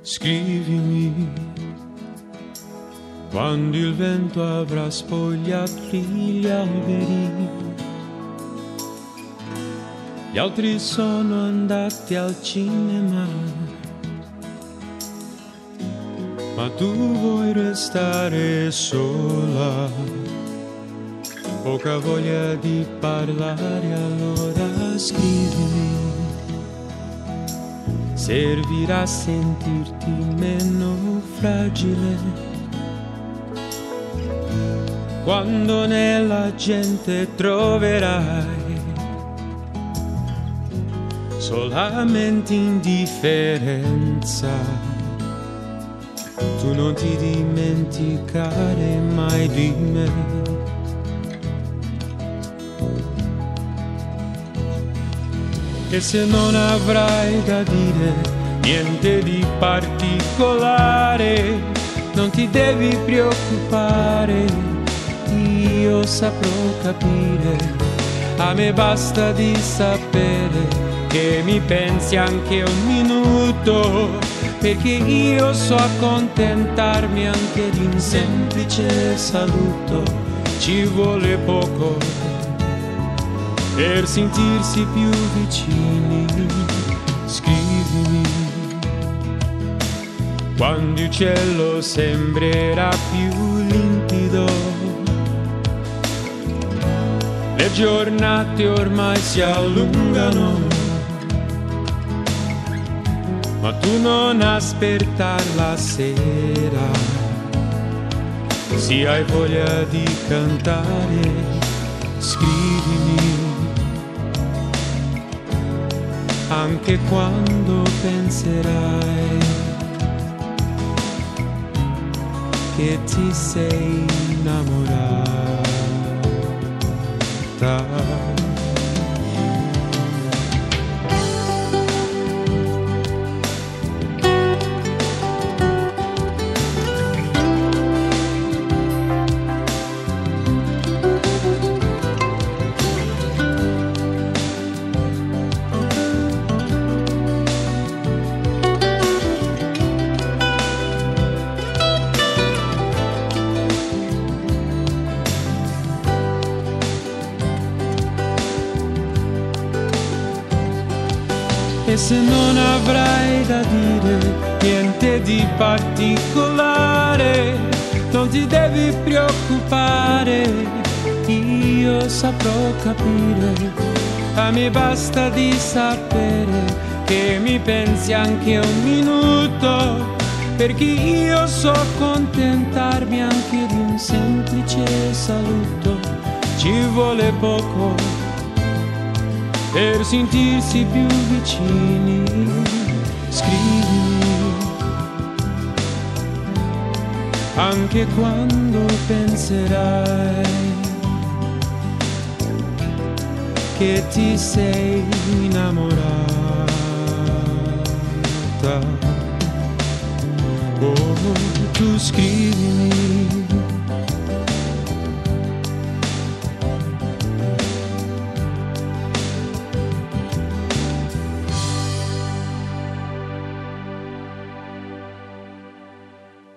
Scrivimi quando il vento avrà spogliato gli alberi. Gli altri sono andati al cinema, ma tu vuoi restare sola. Poca voglia di parlare, allora scrivimi. Servirà a sentirti meno fragile quando nella gente troverai solamente indifferenza. Tu non ti dimenticare mai di me. E se non avrai da dire niente di particolare, non ti devi preoccupare, io saprò capire. A me basta di sapere che mi pensi anche un minuto, perché io so accontentarmi anche di un semplice saluto. Ci vuole poco per sentirsi più vicini. Scrivimi quando il cielo sembrerà più limpido. Le giornate ormai si allungano, ma tu non aspettare la sera. Se hai voglia di cantare, scrivimi. Anche quando penserai che ti sei innamorata. E se non avrai da dire niente di particolare, non ti devi preoccupare, io saprò capire. A me basta di sapere che mi pensi anche un minuto, perché io so accontentarmi anche di un semplice saluto. Ci vuole poco per sentirsi più vicini. Scrivimi anche quando penserai che ti sei innamorata. Oh, tu scrivimi